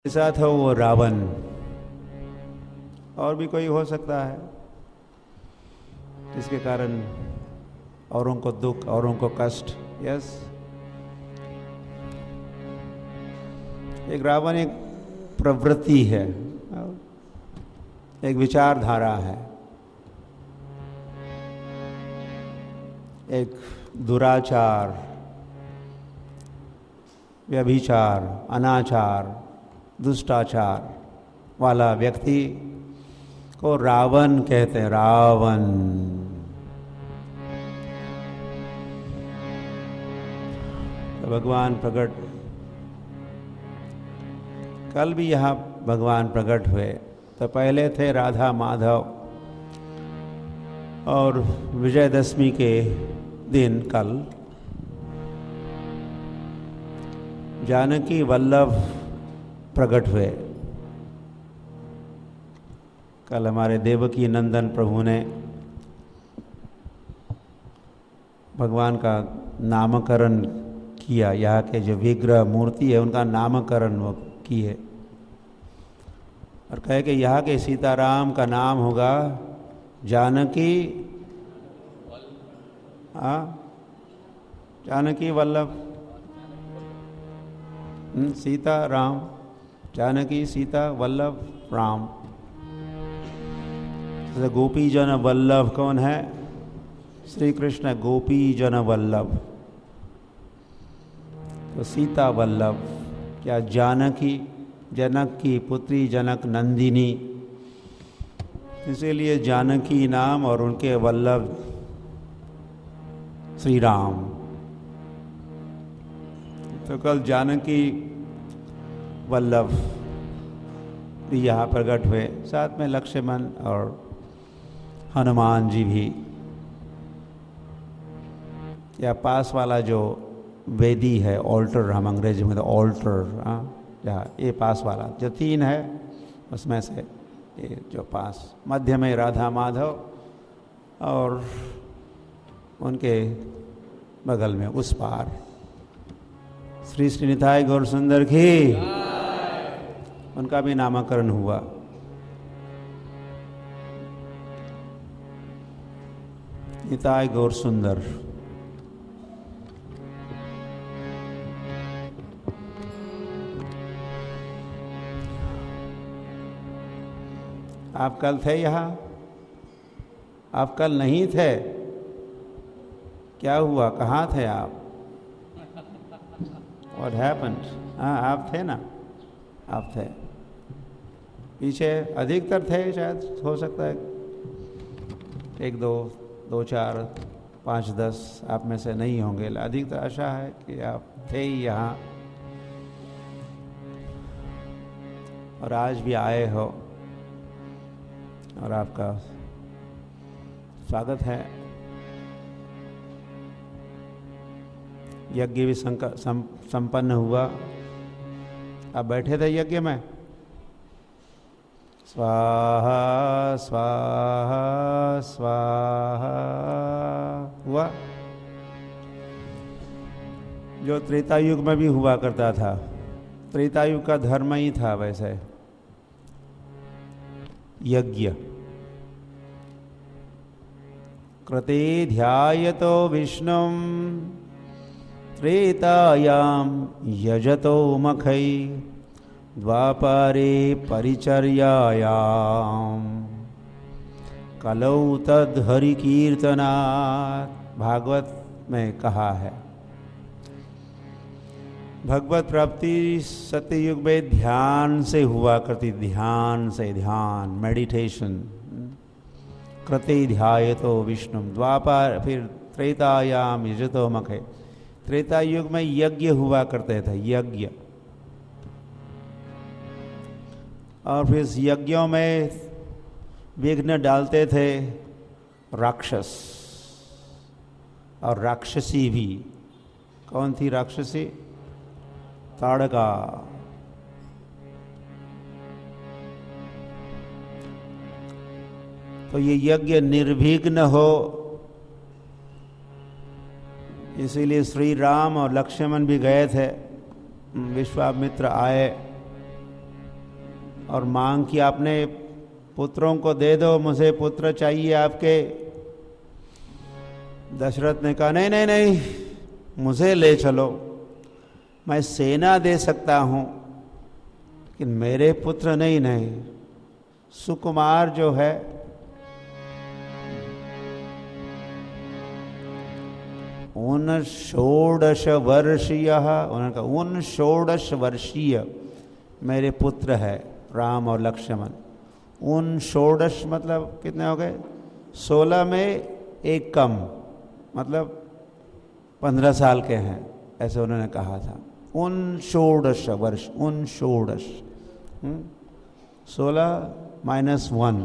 ऐसा था वो रावण। और भी कोई हो सकता है जिसके कारण औरों को दुख, औरों को कष्ट। यस, एक रावण एक प्रवृत्ति है, एक विचारधारा है, एक दुराचार, व्यभिचार, अनाचार, दुष्टाचार वाला व्यक्ति को रावण कहते हैं। रावण। तो भगवान प्रकट, कल भी यहाँ भगवान प्रकट हुए। तो पहले थे राधा माधव, और विजयदशमी के दिन कल जानकी वल्लभ प्रकट हुए। कल हमारे देवकी नंदन प्रभु ने भगवान का नामकरण किया। यहाँ के जो विग्रह मूर्ति है उनका नामकरण वो किए, और कहे कि यहाँ के सीताराम का नाम होगा जानकी, जानकी वल्लभ, सीता राम, जानकी सीता वल्लभ राम। तो गोपी जन वल्लभ कौन है? श्री कृष्ण गोपी जन वल्लभ। तो सीता वल्लभ, क्या जानकी जनक की पुत्री, जनक नंदिनी, इसीलिए जानकी नाम, और उनके वल्लभ श्री राम। तो कल जानकी वल्लभ भी यहाँ प्रकट हुए, साथ में लक्ष्मण और हनुमान जी भी। या पास वाला जो वेदी है, ऑल्टर हम अंग्रेजी में तो ऑल्टर, जहाँ ये पास वाला जो तीन है उसमें से ये जो पास मध्य में राधा माधव, और उनके बगल में उस पार श्री श्रीनिताय गौर सुंदर की, उनका भी नामकरण हुआ। निताय गौर सुंदर। आप कल थे यहाँ? आप कल नहीं थे? क्या हुआ? कहाँ थे आप? What happened? हाँ, आप थे ना? आप थे पीछे, अधिकतर थे शायद, हो सकता है एक दो, 2 4 5 10 आप में से नहीं होंगे। अधिकतर आशा है कि आप थे ही यहाँ, और आज भी आए हो, और आपका स्वागत है। यज्ञ भी संपन्न हुआ। आप बैठे थे यज्ञ में? स्वाहा स्वाहा स्वाहा हुआ, जो त्रेता युग में भी हुआ करता था। त्रेता युग का धर्म ही था वैसे यज्ञ। कृते ध्यायतो विष्णुं त्रेतायां यजतो मखै द्वापरे परिचर्यायां कलौ तद् हरि कीर्तनात्। भागवत में कहा है, भगवत प्राप्ति सत्ययुग में ध्यान से हुआ करती। ध्यान से, ध्यान, मेडिटेशन। कृते ध्यायतो विष्णु द्वापर, फिर त्रेतायाम यजतो मखे। त्रेता युग में यज्ञ हुआ करते थे, यज्ञ। और फिर यज्ञों में विघ्न डालते थे राक्षस और राक्षसी भी। कौन थी राक्षसी? ताड़का। तो ये यज्ञ निर्विघ्न हो, इसीलिए श्री राम और लक्ष्मण भी गए थे। विश्वामित्र आए और मांग की आपने पुत्रों को दे दो, मुझे पुत्र चाहिए आपके। दशरथ ने कहा नहीं नहीं नहीं, मुझे ले चलो, मैं सेना दे सकता हूं, लेकिन मेरे पुत्र नहीं। नहीं, सुकुमार जो है उन 16 वर्षीय, उन्होंने कहा उन 16 वर्षीय मेरे पुत्र है राम और लक्ष्मण। उन 16 मतलब कितने हो गए? 16 में एक कम, मतलब 15 साल के हैं, ऐसे उन्होंने कहा था। उन 16 वर्ष, उन 16, 16 माइनस 1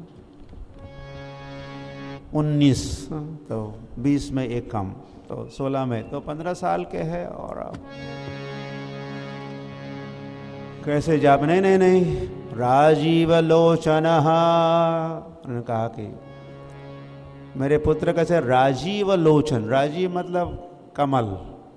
19, तो 20 में एक कम, तो 16 में तो 15 साल के हैं। और कैसे जाप? नहीं नहीं नहीं, राजीव लोचन, उन्होंने कहा कि मेरे पुत्र कैसे? राजीव लोचन, राजीव मतलब कमल।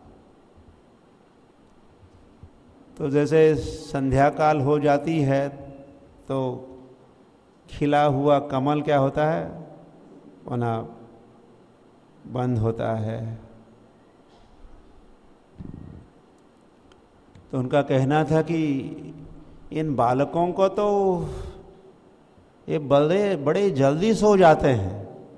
तो जैसे संध्या काल हो जाती है तो खिला हुआ कमल क्या होता है? वना बंद होता है। तो उनका कहना था कि इन बालकों को तो ये बड़े जल्दी सो जाते हैं।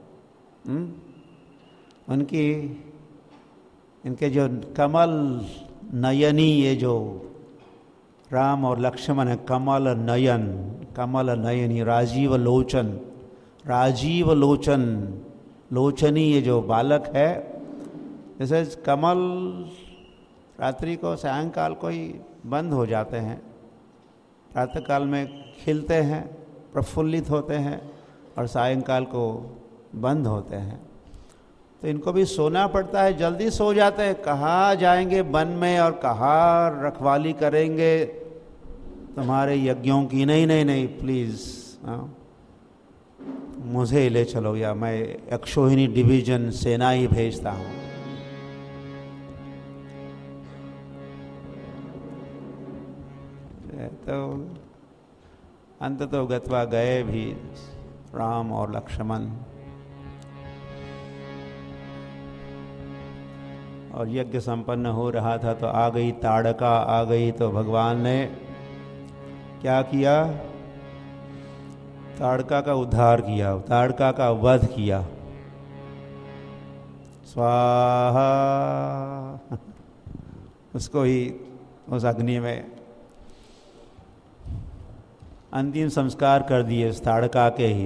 इनके जो कमल नयनी, ये जो राम और लक्ष्मण है, कमल नयन, कमल नयनी, राजीव लोचन, राजीव लोचन, लोचनी, ये जो बालक है, जैसे कमल रात्रि को, सायंकाल को ही बंद हो जाते हैं, प्रातःकाल में खिलते हैं, प्रफुल्लित होते हैं, और सायंकाल को बंद होते हैं। तो इनको भी सोना पड़ता है, जल्दी सो जाते हैं। कहाँ जाएंगे वन में और कहाँ रखवाली करेंगे तुम्हारे यज्ञों की? नहीं नहीं नहीं, प्लीज़ मुझे ले चलो, या मैं अक्षोहिणी डिवीजन सेना ही भेजता हूँ। तो अंततः गत्वा गए भी राम और लक्ष्मण, और यज्ञ संपन्न हो रहा था तो आ गई ताड़का, आ गई। तो भगवान ने क्या किया? ताड़का का उद्धार किया, ताड़का का वध किया। स्वाहा, उसको ही उस अग्नि में अंतिम संस्कार कर दिए, उस ताड़का के ही।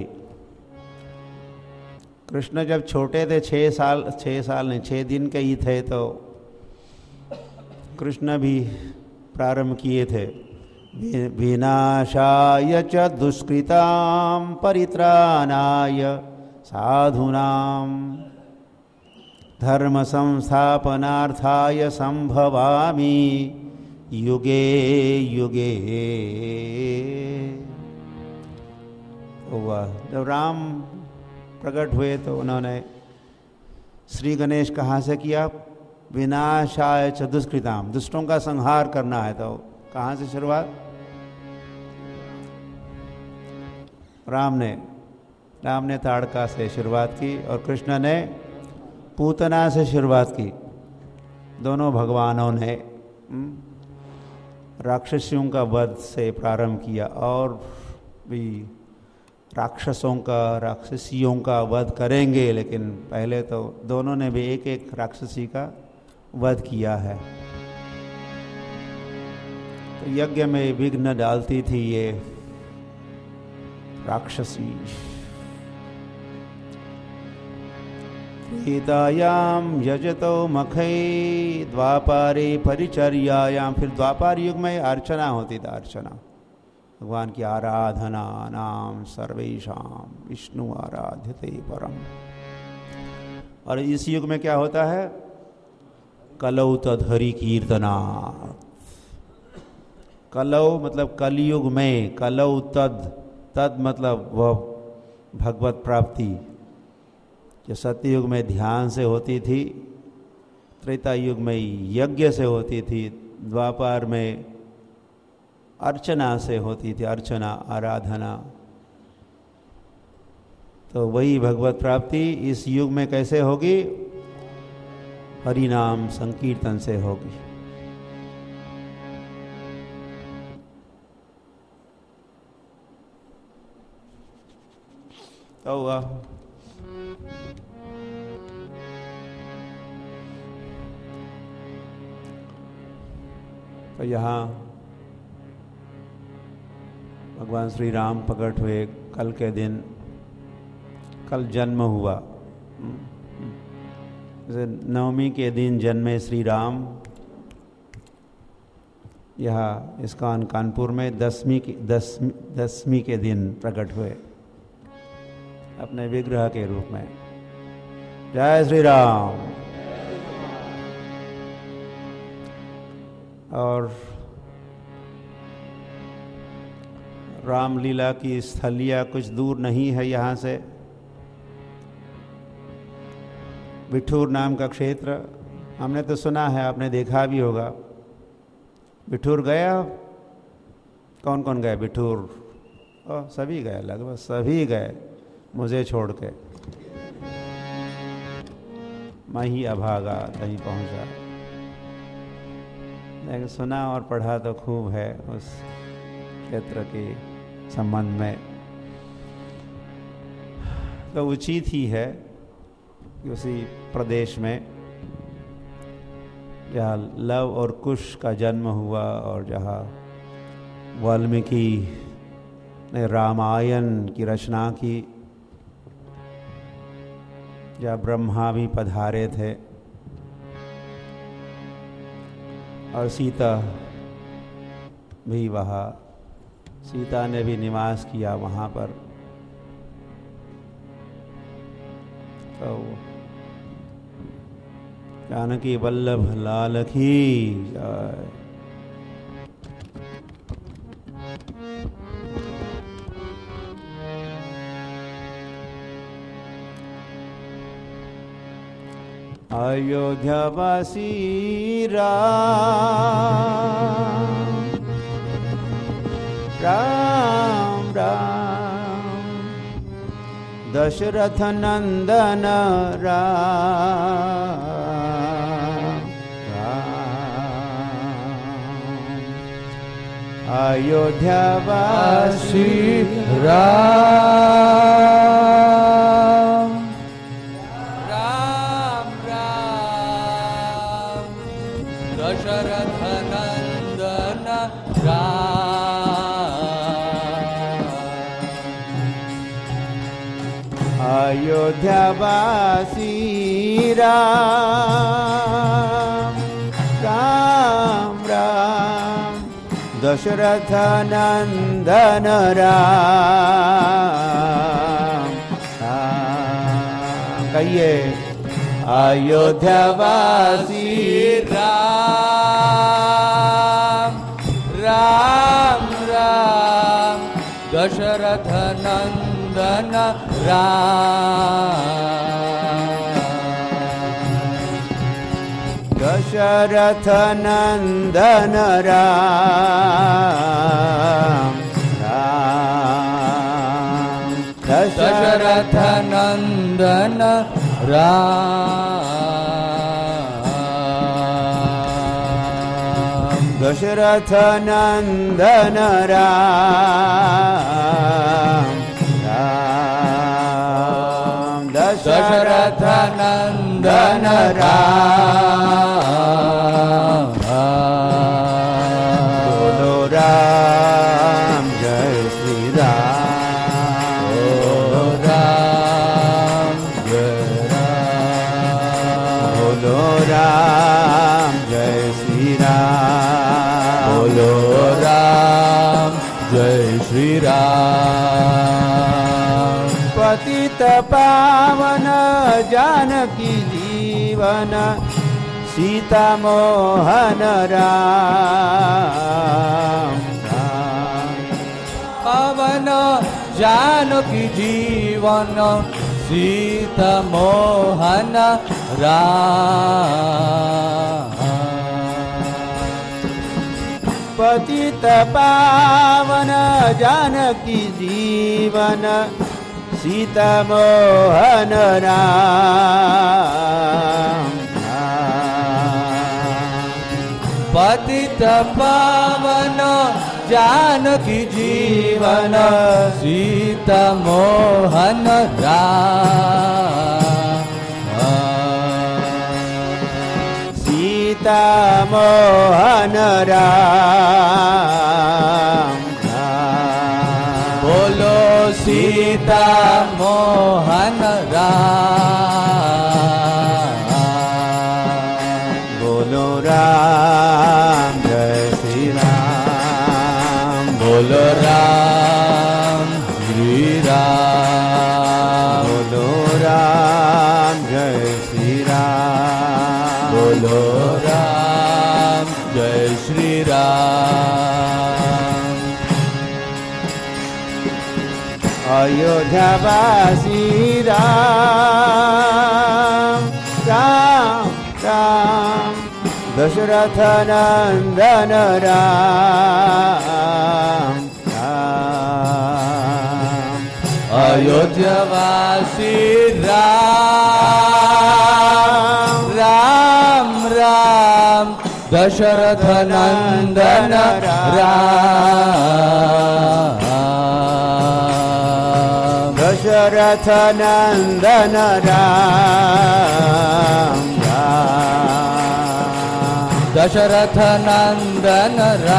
कृष्ण जब छोटे थे, 6 साल नहीं, 6 दिन के ही थे, तो कृष्ण भी प्रारंभ किए थे। विनाशाय च दुष्कृतां परित्राणाय साधूनां धर्म संस्थापनार्थाय संभवामि युगे युगे। जब राम प्रकट हुए तो उन्होंने श्री गणेश कहाँ से किया? विनाशाय च दुष्कृताम, दुष्टों का संहार करना है। तो कहाँ से शुरुआत? राम ने ताड़का से शुरुआत की, और कृष्ण ने पूतना से शुरुआत की। दोनों भगवानों ने राक्षसियों का वध से प्रारंभ किया, और भी राक्षसों का, राक्षसियों का वध करेंगे, लेकिन पहले तो दोनों ने भी एक एक राक्षसी का वध किया है। तो यज्ञ में विघ्न डालती थी ये राक्षसी। त्रेतायाम यजतो मखै द्वापारे परिचर्यायाम। फिर द्वापार युग में अर्चना होती थी, अर्चना, भगवान की आराधना। नाम सर्वेशाम विष्णु आराध्यते परम। और इस युग में क्या होता है? कलौ तद्धरि कीर्तना। कलौ मतलब कलयुग में, कलौ तद मतलब वह भगवत प्राप्ति जो सत्ययुग में ध्यान से होती थी, त्रेता युग में यज्ञ से होती थी, द्वापार में अर्चना से होती थी, अर्चना, आराधना। तो वही भगवत प्राप्ति इस युग में कैसे होगी? हरि नाम संकीर्तन से होगी। तो हुआ तो यहाँ भगवान श्री राम प्रकट हुए कल के दिन, कल जन्म हुआ। नवमी के दिन जन्मे श्री राम। यहाँ इस्कॉन कानपुर में दसवीं के दिन प्रकट हुए अपने विग्रह के रूप में। जय श्री राम। और रामलीला की स्थलिया कुछ दूर नहीं है यहाँ से। बिठूर नाम का क्षेत्र हमने तो सुना है, आपने देखा भी होगा। बिठूर गया? कौन कौन गए बिठूर? सभी गए, लगभग सभी गए, मुझे छोड़ के। मैं ही अभागा, नहीं पहुंचा। लेकिन सुना और पढ़ा तो खूब है उस क्षेत्र के संबंध में। तो उचित ही है उसी प्रदेश में जहाँ लव और कुश का जन्म हुआ और जहाँ वाल्मीकि ने रामायण की रचना की, जहाँ ब्रह्मा भी पधारे थे और सीता भी वहाँ, सीता ने भी निवास किया वहाँ पर। तो जानकी वल्लभ लाल की जय। अयोध्यावासी राम राम राम, दशरथ नंदन राम राम, अयोध्यावासी राम राम राम, दशरथ नंदन राम, अयोध्यावासी राम राम राम, दशरथ नंदन राम राम। कहिए अयोध्यावासी राम राम राम, दशरथ नंदन राम, दशरथ नंदन राम राम, दशरथ नंदन राम, दशरथ नंदन राम राम, दशरथ नंदन राम। बोलो राम जय श्री राम, बोलो राम जय राम, बोलो राम जय श्री राम, बोलो राम जय श्री राम। पतित पावन जानकी जीवन, सीता मोहन राम राम, पवन जानकी जीवन, सीता मोहन राम। पतित पावन जानकी जीवन सीता मोहन राम। पतित पावन जानकी जीवन सीता मोहन राम। सीता मोहन राम। बोलो सीता मोहन राम। बोलो राम जय श्री राम। बोलो राम श्री राम। बोलो राम जय श्री राम। बोलो राम जय श्री राम। अयोध्यावासी राम राम राम दशरथ नंदन राम राम। अयोध्यावासी राम राम राम दशरथ नंदन राम। दशरथ नंदन राम राम। दशरथ नंदन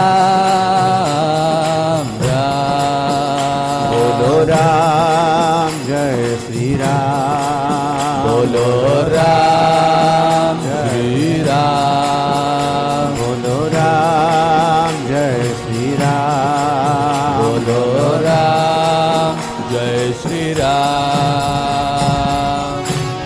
राम राम। बोलो राम जय श्री राम। बोलो राम श्री राम। बोलो राम जय श्री राम। बोलो राम जय श्री राम।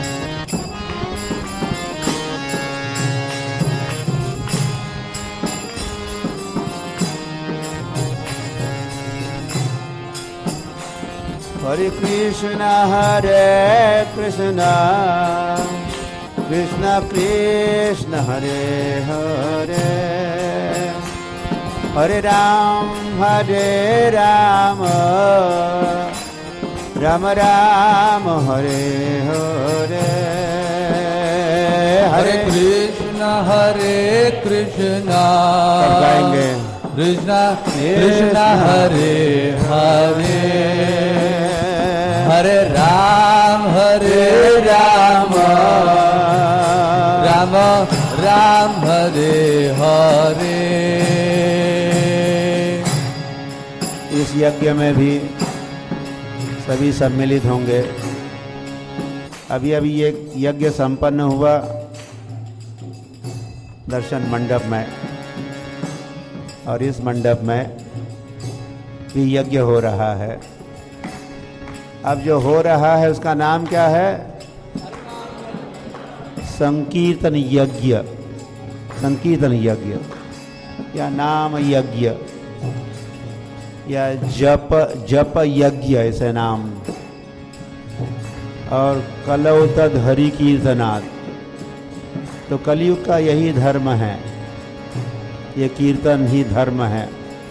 हरे कृष्ण कृष्ण कृष्ण हरे हरे हरे राम राम राम हरे हरे। हरे कृष्ण गाएंगे कृष्ण कृष्ण हरे हरे हरे राम राम राम हरे हरे। इस यज्ञ में भी सभी सम्मिलित होंगे। अभी अभी ये यज्ञ संपन्न हुआ दर्शन मंडप में, और इस मंडप में भी यज्ञ हो रहा है। अब जो हो रहा है उसका नाम क्या है? संकीर्तन यज्ञ। संकीर्तन यज्ञ या नाम यज्ञ या जप यज्ञ, ऐसे नाम। और कलौ तद हरि कीर्तनात्, तो कलयुग का यही धर्म है, ये कीर्तन ही धर्म है।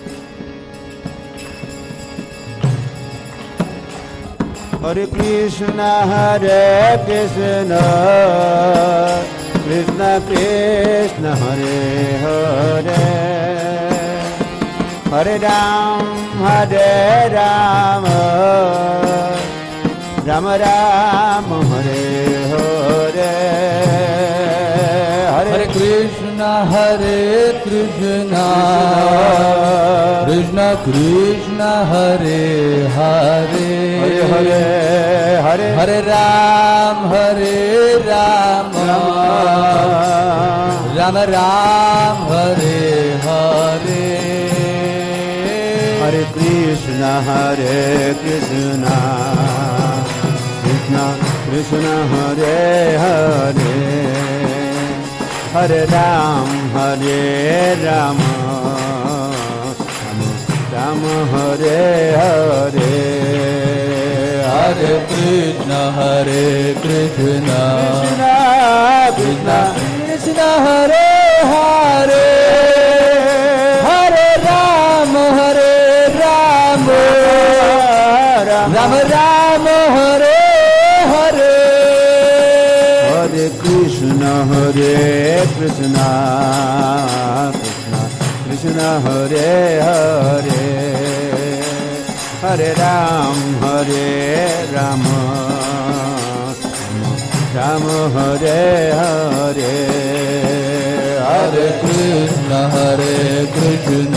हरे कृष्ण कृष्ण कृष्ण हरे हरे हरे राम राम राम हरे हरे। हरे कृष्ण कृष्ण कृष्ण हरे हरे हरे हरे हरे राम राम राम हरे हरे। हरे कृष्ण कृष्ण कृष्ण हरे हरे हरे राम राम राम हरे हरे। हरे कृष्ण कृष्ण कृष्ण कृष्ण हरे हरे हरे राम राम हरे हरे हरे कृष्ण कृष्ण कृष्ण हरे हरे हरे राम राम राम हरे हरे हरे कृष्ण कृष्ण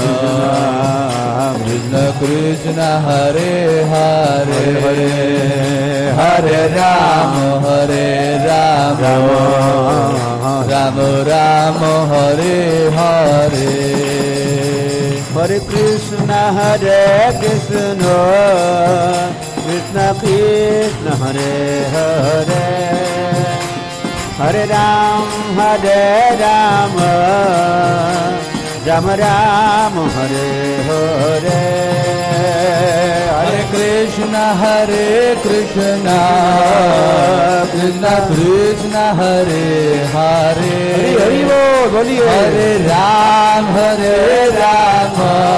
कृष्ण हरे हरे हरे राम राम राम राम हरे हरे हरे कृष्ण कृष्ण कृष्ण हरे हरे हरे राम राम राम हरे हरे हरे कृष्ण कृष्ण कृष्ण हरे हरे हरि बोल बोलिए हरे राम राम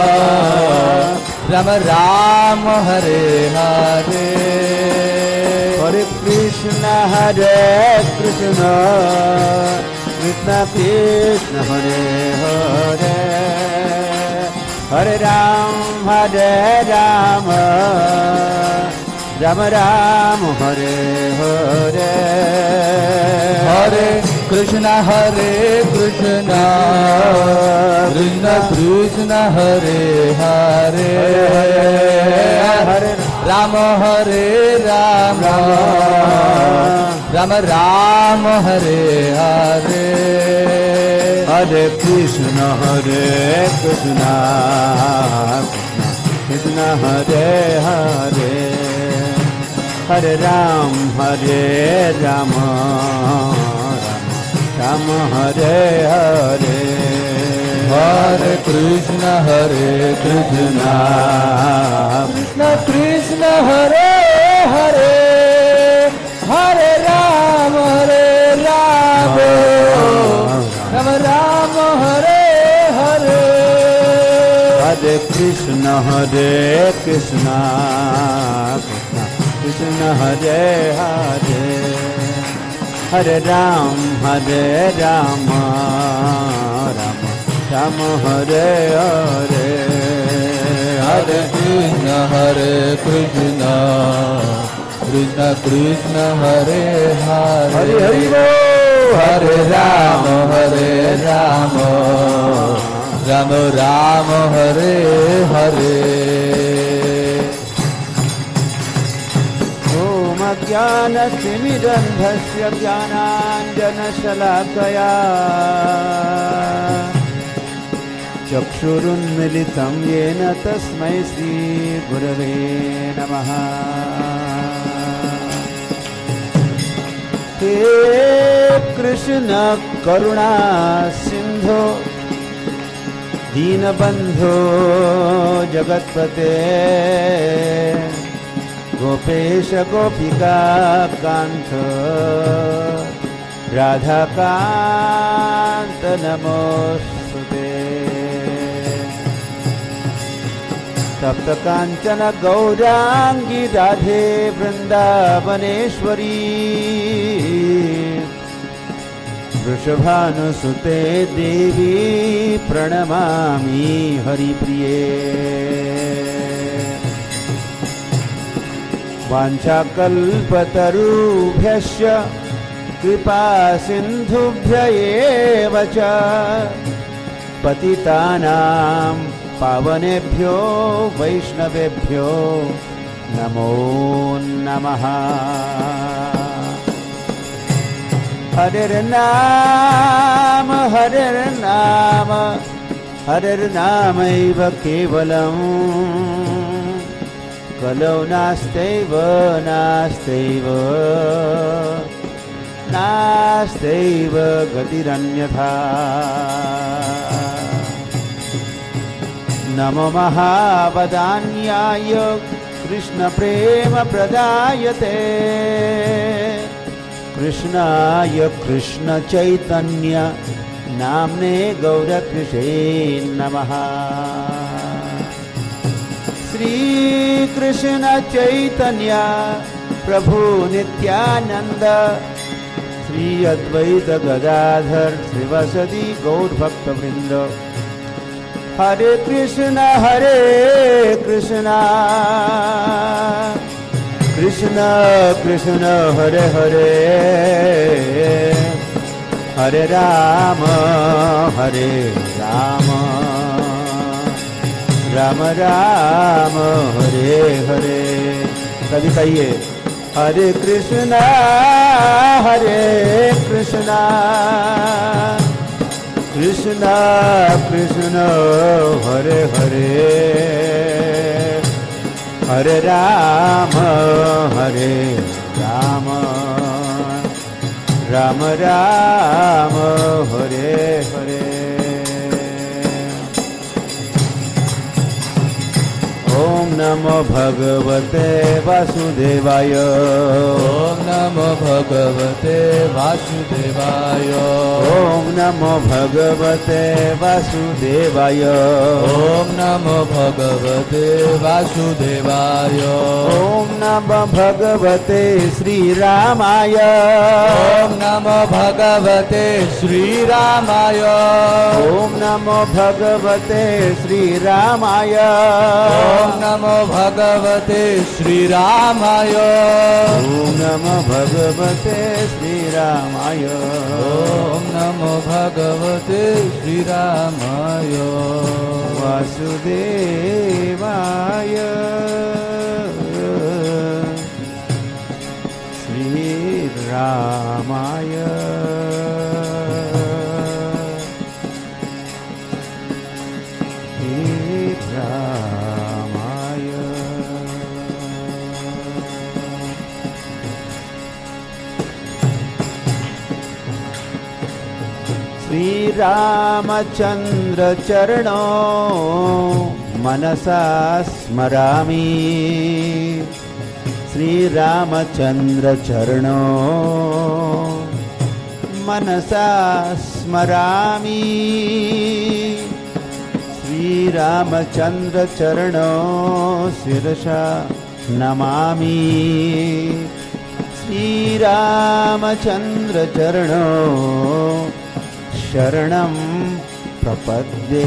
राम हरे हरे हरे कृष्ण कृष्ण कृष्ण हरे हरे हरे राम राम राम हरे हरे हरे कृष्ण कृष्ण कृष्ण हरे हरे हरे राम राम राम हरे हरे हरे कृष्ण कृष्ण कृष्ण हरे हरे हरे राम राम राम हरे हरे हरे कृष्ण कृष्ण कृष्ण हरे हरे हरे राम राम राम हरे हरे हरे कृष्ण कृष्ण कृष्ण हरे हरे हरे राम राम राम हरे हरे हरे कृष्ण कृष्ण कृष्ण हरे हरे हरि हरे राम राम राम हरे हरे ओम अज्ञानतिमिरन्धस्य ज्ञानाञ्जनशलाकया चक्षुरुन्मिलितं येन तस्मै श्रीगुरवे नमः। हे कृष्ण करुणा सिंधो दीनबंधो जगत्पते गोपेश गोपिका कांत राधाकांत नमोस्तुते। तप्त कांचन गौरांगी राधे वृंदावनेश्वरी वृषभानुसुते देवी प्रणमामि हरिप्रिये। वाञ्छाकल्पतरुभ्यश्च कृपा सिन्धुभ्य एव च पतितानां पावनेभ्यो वैष्णवेभ्यो नमो नमः। हरिर्नाम हरिर्नाम हरिर्नामैव केवलम् कलौ नास्त्यैव नास्त्यैव नास्त्यैव गतिरन्यथा। नमो महावदान्याय कृष्णप्रेमप्रदायते कृष्णाय कृष्णचैतन्य नाम्ने गौरकृषे नमः। श्री कृष्ण चैतन्य प्रभु नित्यानंद श्री अद्वैत गदाधर श्रीवासदि गौर भक्त वृंद। हरे कृष्ण कृष्ण कृष्ण हरे हरे हरे राम राम राम हरे हरे। कभी कहिए हरे कृष्ण कृष्ण कृष्ण हरे हरे हरे राम राम राम हरे हरे। ओम नमो भगवते वासुदेवाय। ओम नमो भगवते वासुदेवाय। ओम नमो भगवते वासुदेवाय। ओम नमो भगवते वासुदेवाय। ओम नमो भगवते श्री रामाय। ओम नमो भगवते श्री रामाय। ओम नमो भगवते श्री रामाय। ओम नमो भगवते श्री रामाय। ओम नमो भगवते श्री रामाय। ओम नमो भगवते श्री रामाय। वासुदेवाय श्री रामाय। श्री रामचंद्र चरणों मनसा स्मरामि। श्री रामचंद्र चरणों मनसा स्मरामि। श्री रामचंद्र चरणों शिरसा नमामि। श्री रामचंद्र चरणों शरणं प्रपद्ये।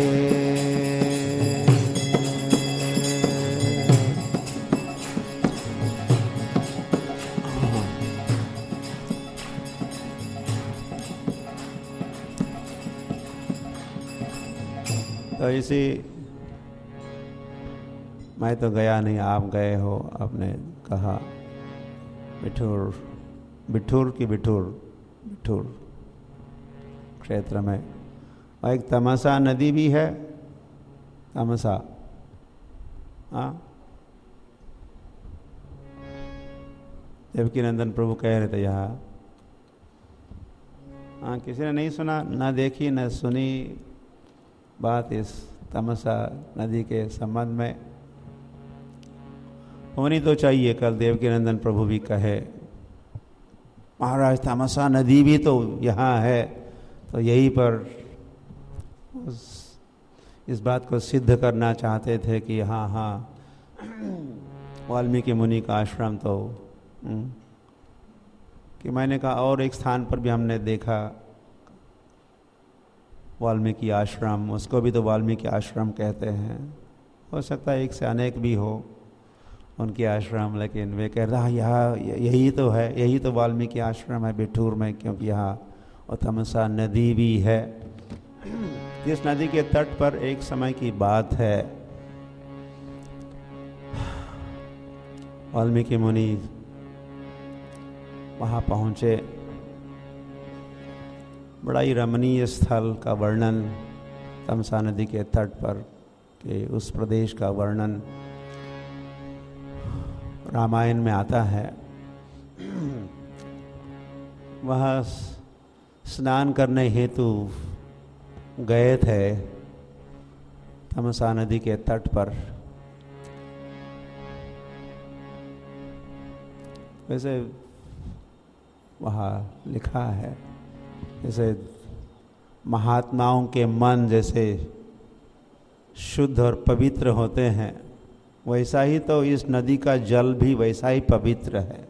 तो इसी मैं तो गया नहीं, आप गए हो। आपने कहा बिठूर की बिठूर क्षेत्र में और एक तमसा नदी भी है। तमसा, हाँ, देवकी नंदन प्रभु कह रहे थे यहाँ। हाँ, किसी ने नहीं सुना, ना देखी न सुनी बात इस तमसा नदी के संबंध में। होनी तो चाहिए। कल देवकी नंदन प्रभु भी कहे महाराज तमसा नदी भी तो यहाँ है, तो यहीं पर इस बात को सिद्ध करना चाहते थे कि हाँ वाल्मीकि मुनि का आश्रम तो कि मैंने कहा और एक स्थान पर भी हमने देखा वाल्मीकि आश्रम, उसको भी तो वाल्मीकि आश्रम कहते हैं। हो सकता है एक से अनेक भी हो उनके आश्रम, लेकिन वे कह रहा यहाँ यही तो है, यही तो वाल्मीकि आश्रम है बिठूर में, क्योंकि यहाँ और तमसा नदी भी है। इस नदी के तट पर एक समय की बात है, वाल्मीकि मुनि वहाँ पहुँचे। बड़ा ही रमणीय स्थल का वर्णन तमसा नदी के तट पर के उस प्रदेश का वर्णन रामायण में आता है। वह स्नान करने हेतु गए थे तमसा नदी के तट पर। वैसे वहाँ लिखा है जैसे महात्माओं के मन जैसे शुद्ध और पवित्र होते हैं, वैसा ही तो इस नदी का जल भी वैसा ही पवित्र है।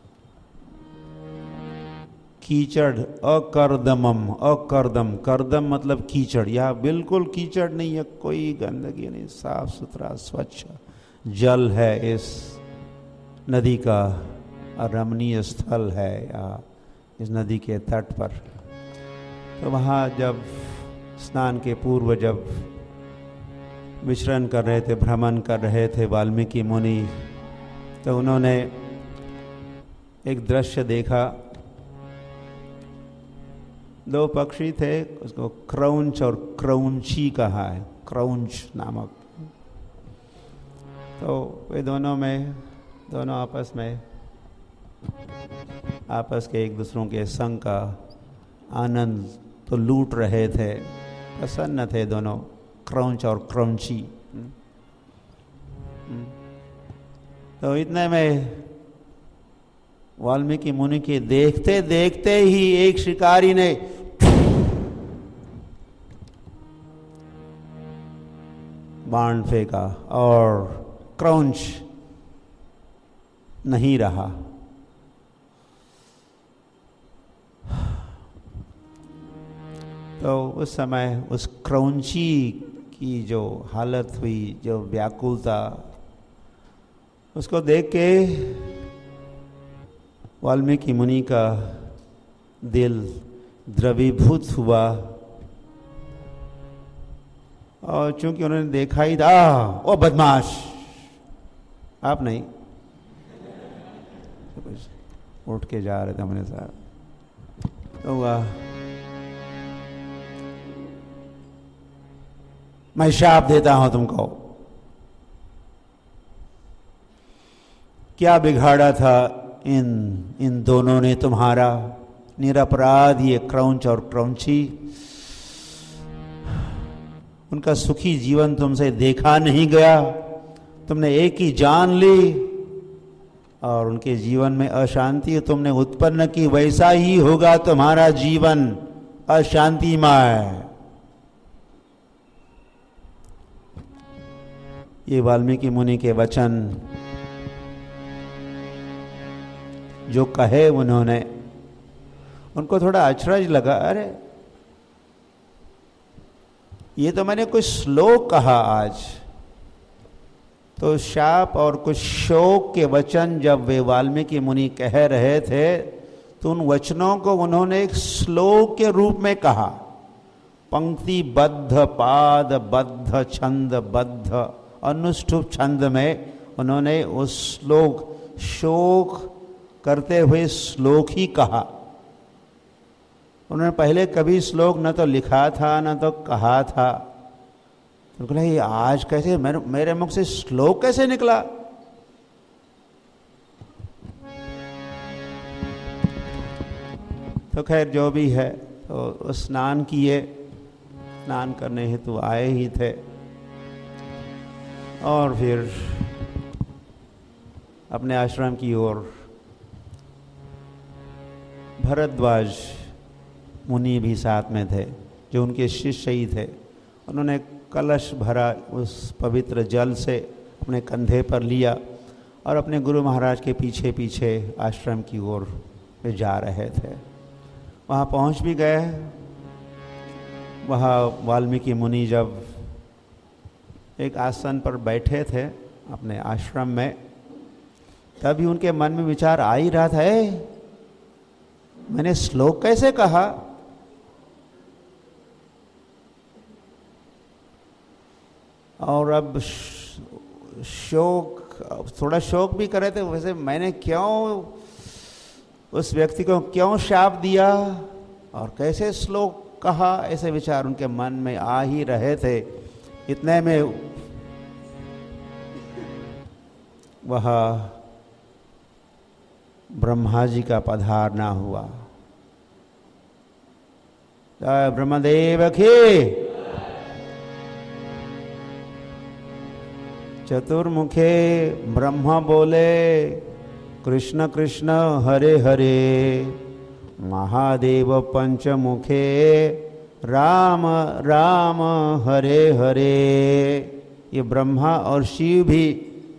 कीचड़ अकर्दमम, अकर्दम, कर्दम मतलब कीचड़, यह बिल्कुल कीचड़ नहीं है, कोई गंदगी नहीं, साफ सुथरा स्वच्छ जल है इस नदी का, रमणीय स्थल है या इस नदी के तट पर। तो वहाँ जब स्नान के पूर्व जब विचरण कर रहे थे, भ्रमण कर रहे थे वाल्मीकि मुनि, तो उन्होंने एक दृश्य देखा। दो पक्षी थे, उसको क्रौंच और क्रौंची कहा है, क्रौंच नामक। तो वे दोनों आपस के एक दूसरों के संग का आनंद तो लूट रहे थे, प्रसन्न थे दोनों, क्रौंच और क्रौंची। तो इतने में वाल्मीकि मुनि के देखते देखते ही एक शिकारी ने बाण फेंका और क्रौंच नहीं रहा। तो उस समय उस क्रौंची की जो हालत हुई, जो व्याकुलता, उसको देख के वाल्मीकि मुनि का दिल द्रवीभूत हुआ। और चूंकि उन्होंने देखा ही था, ओ बदमाश, आप नहीं, उठ के जा रहे थे हमारे साथ, तो हुआ मैं शाप देता हूं तुमको। क्या बिगाड़ा था इन दोनों ने तुम्हारा? निरपराध ये क्रौंच और क्रौंची, उनका सुखी जीवन तुमसे देखा नहीं गया, तुमने एक ही जान ली और उनके जीवन में अशांति तुमने उत्पन्न की, वैसा ही होगा तुम्हारा जीवन अशांतिमय। ये वाल्मीकि मुनि के वचन जो कहे उन्होंने, उनको थोड़ा अचरज लगा, अरे ये तो मैंने कुछ श्लोक कहा आज। तो शाप और कुछ शोक के वचन जब वे वाल्मीकि मुनि कह रहे थे, तो उन वचनों को उन्होंने एक श्लोक के रूप में कहा, पंक्ति बद्ध, पाद बद्ध, छंद बद्ध, अनुष्ठुप छंद में उन्होंने उस श्लोक, शोक करते हुए श्लोक ही कहा। उन्होंने पहले कभी श्लोक न तो लिखा था न तो कहा था। तो बोला ये आज कैसे मेरे मुख से श्लोक कैसे निकला? तो खैर जो भी है, तो स्नान किए, स्नान करने हेतु आए ही थे और फिर अपने आश्रम की ओर भरद्वाज मुनि भी साथ में थे, जो उनके शिष्य ही थे। उन्होंने कलश भरा उस पवित्र जल से अपने कंधे पर लिया और अपने गुरु महाराज के पीछे पीछे आश्रम की ओर वे जा रहे थे। वहाँ पहुँच भी गए। वहाँ वाल्मीकि मुनि जब एक आसन पर बैठे थे अपने आश्रम में, तभी उनके मन में विचार आ ही रहा था, मैंने श्लोक कैसे कहा? और अब शोक, थोड़ा शोक भी कर रहे थे, वैसे मैंने क्यों उस व्यक्ति को क्यों शाप दिया और कैसे श्लोक कहा, ऐसे विचार उनके मन में आ ही रहे थे। इतने में वह ब्रह्मा जी का पधारना हुआ। जय ब्रह्मदेव की। चतुर्मुखे ब्रह्मा बोले, कृष्ण कृष्ण हरे हरे। महादेव पंचमुखे, राम राम हरे हरे। ये ब्रह्मा और शिव भी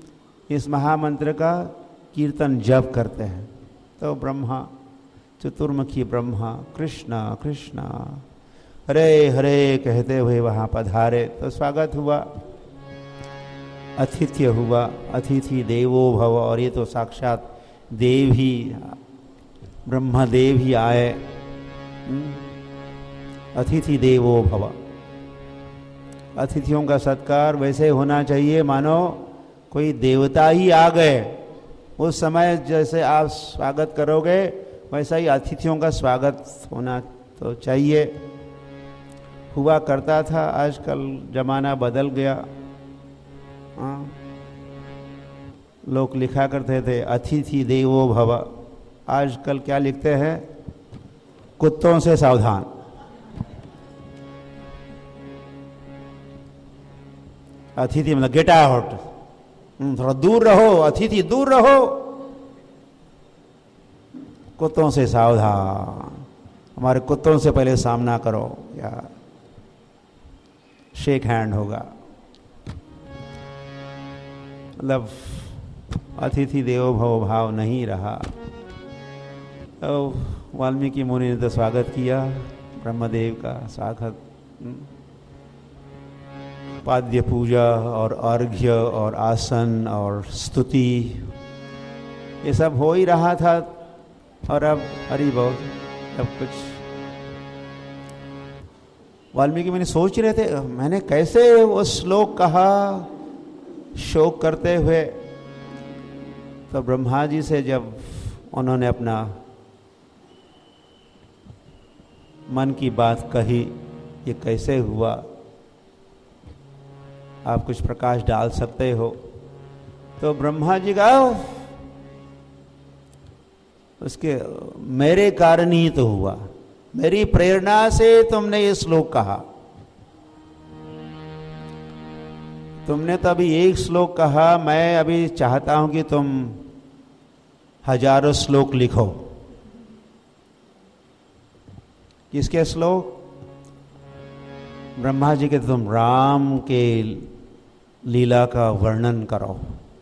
इस महामंत्र का कीर्तन जप करते हैं। तो ब्रह्मा, चतुर्मुखी ब्रह्मा कृष्णा कृष्णा हरे हरे कहते हुए वहाँ पधारे। तो स्वागत हुआ, अतिथ्य हुआ, अतिथि देवो भव। और ये तो साक्षात देव ही, ब्रह्मदेव ही आए। अतिथि देवो भव। अतिथियों का सत्कार वैसे होना चाहिए मानो कोई देवता ही आ गए। उस समय जैसे आप स्वागत करोगे वैसा ही अतिथियों का स्वागत होना तो चाहिए, हुआ करता था। आजकल जमाना बदल गया। लोग लिखा करते थे अतिथि देवो भव। आजकल क्या लिखते हैं? कुत्तों से सावधान। अतिथि मतलब गेट आउट, थोड़ा दूर रहो, अतिथि दूर रहो, कुत्तों से सावधान। हमारे कुत्तों से पहले सामना करो या शेक हैंड होगा। मतलब अतिथि देवो भव भाव नहीं रहा। तो वाल्मीकि मुनि ने तो स्वागत किया, ब्रह्मदेव का स्वागत, पाद्य पूजा और अर्घ्य और आसन और स्तुति ये सब हो ही रहा था। और अब हरि बोल, अब कुछ वाल्मीकि मुनि सोच रहे थे मैंने कैसे वो श्लोक कहा शोक करते हुए। तो ब्रह्मा जी से जब उन्होंने अपना मन की बात कही, ये कैसे हुआ, आप कुछ प्रकाश डाल सकते हो? तो ब्रह्मा जी का उसके मेरे कारण ही तो हुआ, मेरी प्रेरणा से तुमने ये श्लोक कहा। तुमने तो अभी एक श्लोक कहा, मैं अभी चाहता हूं कि तुम हजारों श्लोक लिखो। किसके श्लोक? ब्रह्मा जी के। तुम राम के लीला का वर्णन करो।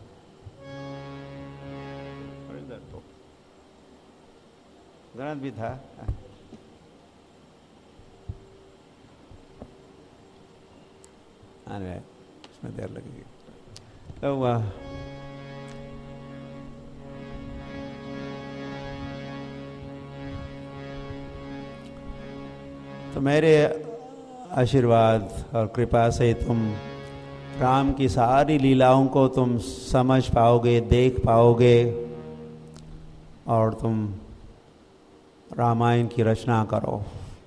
ग्रंथ भी था, इसमें देर लगेगी। तो तो मेरे आशीर्वाद और कृपा से तुम राम की सारी लीलाओं को तुम समझ पाओगे, देख पाओगे और तुम रामायण की रचना करो।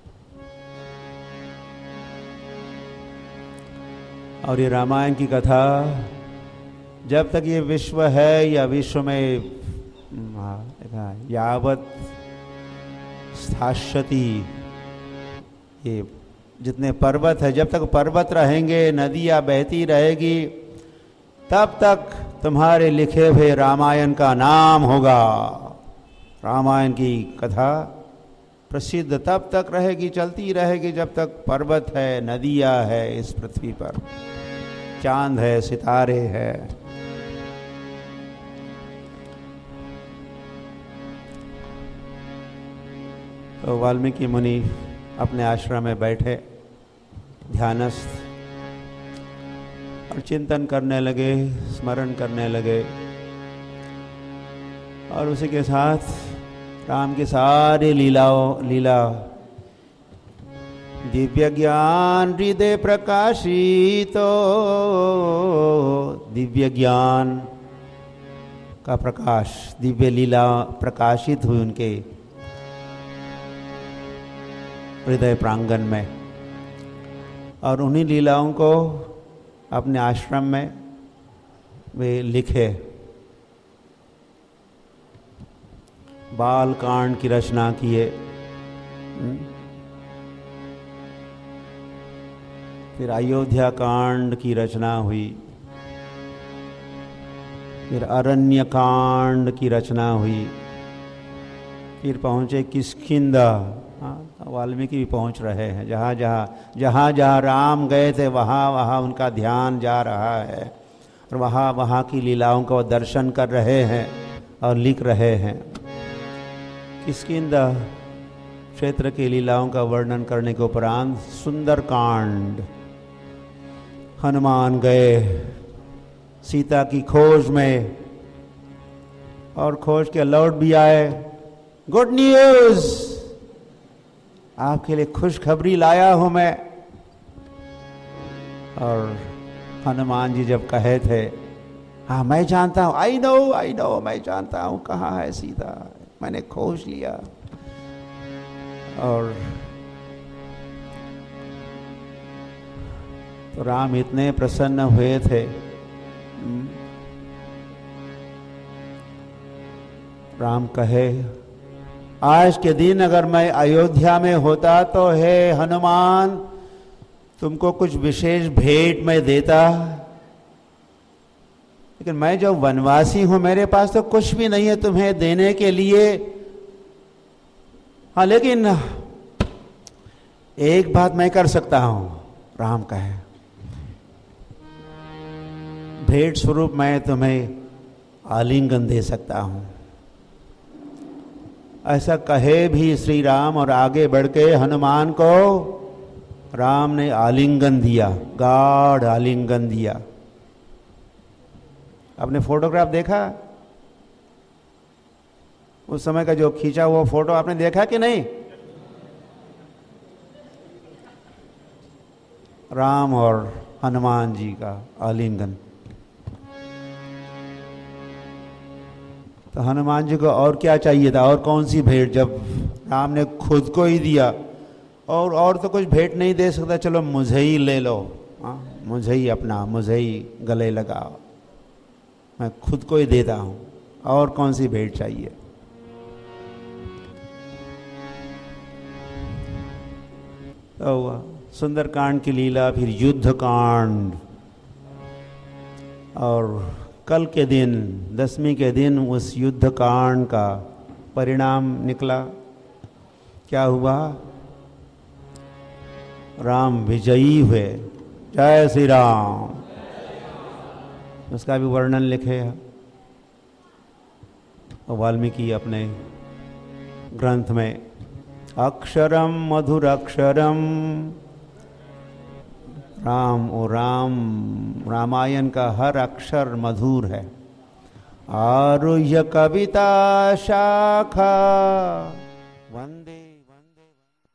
और ये रामायण की कथा जब तक ये विश्व है या विश्व में यावत स्थाश्यति, ये जितने पर्वत है, जब तक पर्वत रहेंगे, नदियाँ बहती रहेगी, तब तक तुम्हारे लिखे हुए रामायण का नाम होगा। रामायण की कथा प्रसिद्ध तब तक रहेगी, चलती रहेगी जब तक पर्वत है, नदियाँ है इस पृथ्वी पर, चांद है, सितारे है। तो वाल्मीकि मुनि अपने आश्रम में बैठे ध्यानस्थ और चिंतन करने लगे, स्मरण करने लगे और उसी के साथ राम की सारी लीला दिव्य ज्ञान हृदय प्रकाशित, दिव्य ज्ञान का प्रकाश, दिव्य लीला प्रकाशित हुई उनके हृदय प्रांगण में। और उन्हीं लीलाओं को अपने आश्रम में वे लिखे। बाल कांड की रचना किए, फिर अयोध्या कांड की रचना हुई, फिर अरण्य कांड की रचना हुई, फिर पहुँचे किष्किंधा। वाल्मीकि भी पहुँच रहे हैं, जहाँ जहाँ राम गए थे वहाँ वहाँ उनका ध्यान जा रहा है। और वहाँ वहाँ की लीलाओं का वो दर्शन कर रहे हैं और लिख रहे हैं। किष्किंधा क्षेत्र की लीलाओं का वर्णन करने के उपरांत सुंदरकांड, हनुमान गए सीता की खोज में और खोज के लौट भी आए। गुड न्यूज, आपके लिए खुशखबरी लाया हूं मैं। और हनुमान जी जब कहे थे, हाँ मैं जानता हूं, आई नो मैं जानता हूं कहाँ है सीता, मैंने खोज लिया। और तो राम इतने प्रसन्न हुए थे। राम कहे, आज के दिन अगर मैं अयोध्या में होता तो हे हनुमान तुमको कुछ विशेष भेंट मैं देता, लेकिन मैं जो वनवासी हूं मेरे पास तो कुछ भी नहीं है तुम्हें देने के लिए। हाँ लेकिन एक बात मैं कर सकता हूं, राम कहे, भेंट स्वरूप मैं तुम्हें आलिंगन दे सकता हूं। ऐसा कहे भी श्री राम और आगे बढ़ के हनुमान को राम ने आलिंगन दिया, गाढ़ आलिंगन दिया। आपने फोटोग्राफ देखा? उस समय का जो खींचा हुआ फोटो आपने देखा कि नहीं? राम और हनुमान जी का आलिंगन। तो हनुमान जी को और क्या चाहिए था, और कौन सी भेंट, जब राम ने खुद को ही दिया। और तो कुछ भेंट नहीं दे सकता, चलो मुझे ही ले लो, मुझे ही गले लगाओ, मैं खुद को ही देता हूं, और कौन सी भेंट चाहिए। तो सुंदरकांड की लीला, फिर युद्ध कांड, और कल के दिन 10वीं के दिन उस युद्ध कांड का परिणाम निकला। क्या हुआ? राम विजयी हुए। जय श्री राम। उसका भी वर्णन लिखे है वाल्मीकि अपने ग्रंथ में। अक्षरम मधुर अक्षरम, रामायण का हर अक्षर मधुर है। आरुह्य कविता शाखा वंदे वंदे।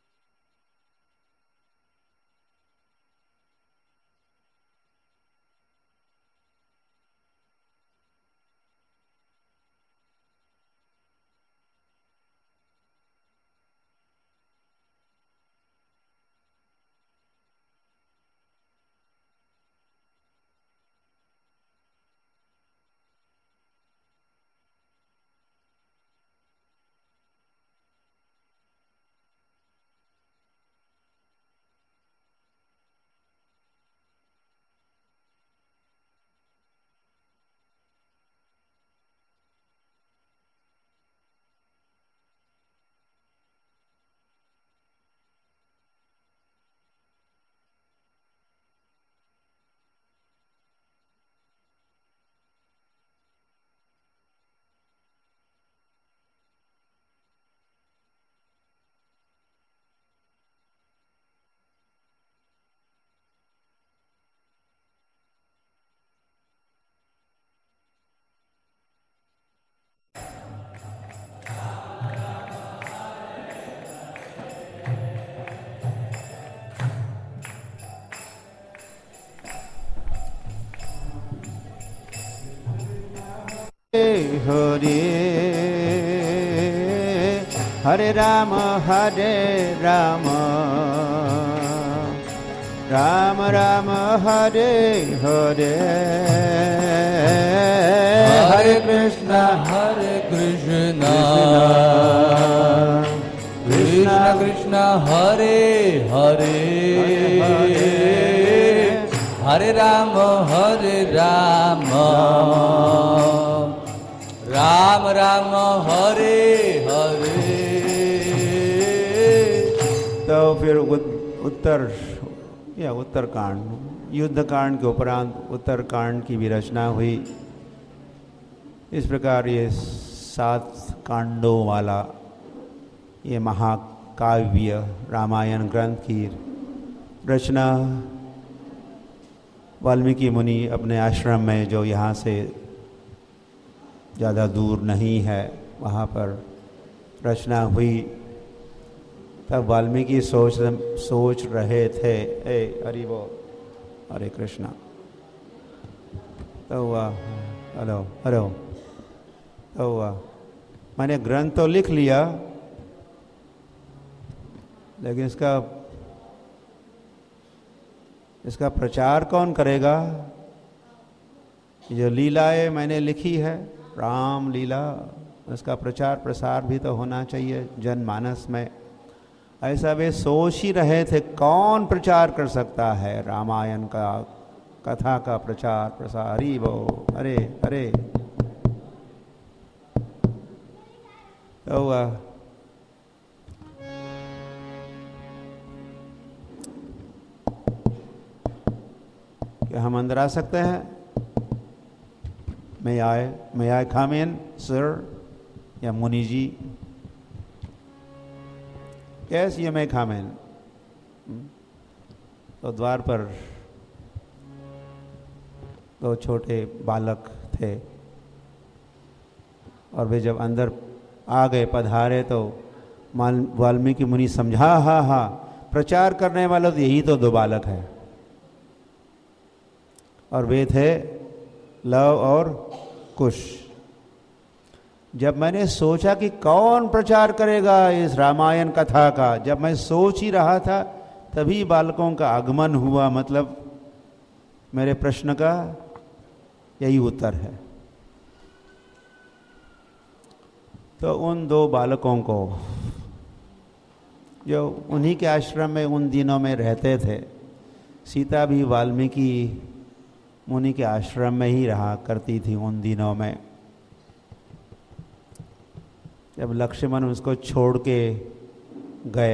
हरे हरे राम राम राम हरे हरे, हरे कृष्णा कृष्ण कृष्ण हरे हरे, हरे राम राम राम हरे हरे। तो फिर उत्तरकांड युद्ध कांड के उपरांत उत्तर कांड की भी रचना हुई। इस प्रकार ये 7 कांडों वाला ये महाकाव्य रामायण ग्रंथ की रचना वाल्मीकि मुनि अपने आश्रम में, जो यहाँ से ज़्यादा दूर नहीं है, वहाँ पर रचना हुई। तब वाल्मीकि सोच रहे थे, हरि बोल, हरे कृष्णा। तो हुआ, हेलो हेलो, तो हुआ, मैंने ग्रंथ तो लिख लिया, लेकिन इसका प्रचार कौन करेगा? जो लीलाएं मैंने लिखी है, राम लीला, उसका प्रचार प्रसार भी तो होना चाहिए जनमानस में। ऐसा वे सोच ही रहे थे, कौन प्रचार कर सकता है रामायण का, कथा का प्रचार प्रसार। हरि बोल, हरे हरे। तो क्या हम अंदर आ सकते हैं? May I come in, sir? या मुनि जी? Yes, you may come in. तो द्वार पर 2 छोटे बालक थे, और वे जब अंदर आ गए, पधारे, तो वाल्मीकि मुनि समझा, हा, प्रचार करने वाले तो यही तो 2 बालक हैं। और वे थे लव और कुश। जब मैंने सोचा कि कौन प्रचार करेगा इस रामायण कथा का, जब मैं सोच ही रहा था, तभी बालकों का आगमन हुआ। मतलब मेरे प्रश्न का यही उत्तर है। तो उन 2 बालकों को, जो उन्हीं के आश्रम में उन दिनों में रहते थे, सीता भी वाल्मीकि मुनि के आश्रम में ही रहा करती थी उन दिनों में। जब लक्ष्मण उसको छोड़ के गए,